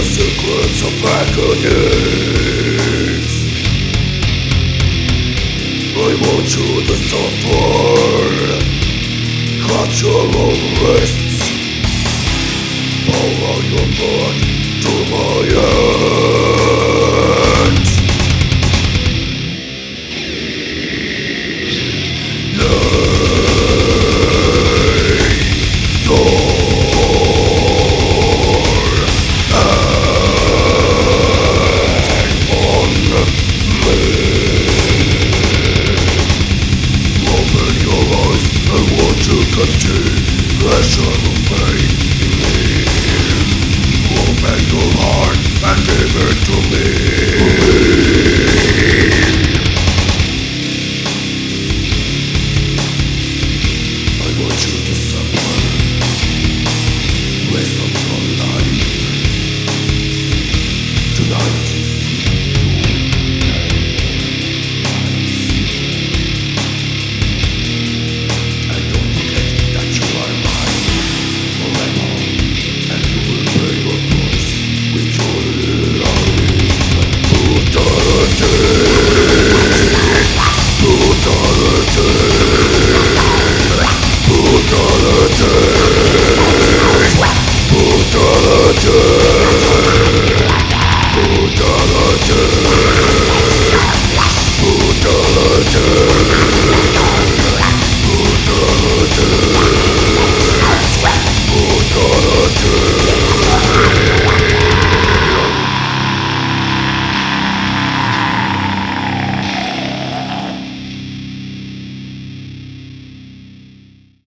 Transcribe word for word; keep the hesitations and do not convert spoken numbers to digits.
secrets of agonies. I want you to suffer. Cut your own wrists. Pour out your blood to my hands. Pressure of pain in me. Open your heart and give it to me. I want you to suffer. Rest of your life. Tonight. Brutality.